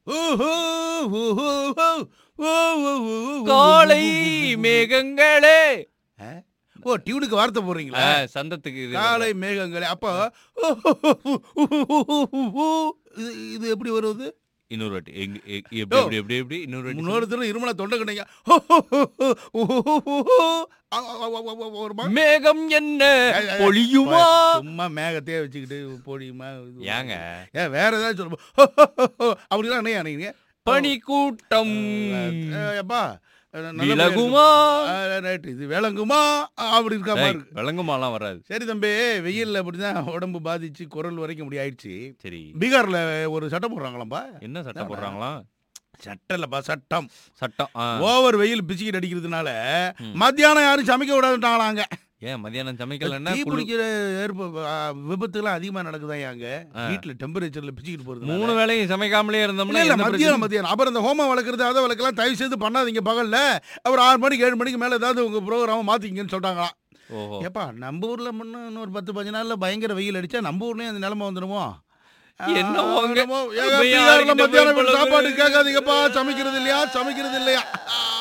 காலை மேகங்களே. ஓ, டியூனுக்கு வார்த்தை போடுறீங்களா? சந்தத்துக்கு இது காலை மேகங்களே. அப்போ இது எப்படி வருது? இன்னொரு வாட்டி எப்படி எப்படி எப்படி இன்னொரு வாட்டி இன்னொரு தடவை இருமலா தொண்டை கண்டைங்க. மேகம் என்ன பொழியுமா? சும்மா மேகத்தையே வச்சுக்கிட்டு பொழியுமா? ஏங்க வேற ஏதாவது சொல்லுங்க. அப்படிலாம் என்ன நீங்க? பனி கூட்டம் எப்பா விலகுமா? இது விளங்குமா? அப்படி இருக்கா மாதிரி விளங்குமாலாம் வராது. சரி தம்பி, வெயில்ல அப்படிதான் உடம்பு பாதிச்சு குரல் வரைக்கும் அப்படி ஆயிடுச்சு. சரி, பீகார்ல ஒரு சட்டம் போடுறாங்களாம்பா. என்ன சட்டம் போடுறாங்களா? சட்டம் இல்லப்பா, சட்டம். ஓவர் வெயில் பிச்சுக்கிட்டு அடிக்கிறதுனால மத்தியானம் யாரும் சமைக்க விடாதுட்டாங்களாங்க. ஏன் மத்தியானம் சமைக்கலன்னா தீ பிடிக்கிற விபத்துலாம் அதிகமா நடக்குதான் அங்க. வீட்டுல டெம்பரேச்சர்ல பிச்சுக்கிட்டு போறது. 3 வேளையும் சமைக்காமலே இருந்தோம்னா மத்தியானம் அப்புறம் இந்த ஹோமம் வளர்க்குறது அதை வளர்க்கலாம் தயவு செய்து பண்ணாதீங்க பகல்ல. அப்புறம் 6 மணிக்கு 7 மணிக்கு மேல ஏதாவது உங்க ப்ரோக்ராம மாத்திங்கன்னு சொல்றாங்களாம். ஏப்பா, நம்ம ஊர்ல முன்ன இன்னொரு 10-15 நாள்ல பயங்கர வெயில் அடிச்சா நம்ம ஊர்லயும் அந்த நிலைமை வந்துடுமோ? என்னவோ மத்தியானம் சாப்பாடு கேட்காதீங்கப்பா. சமைக்கிறது இல்லையா?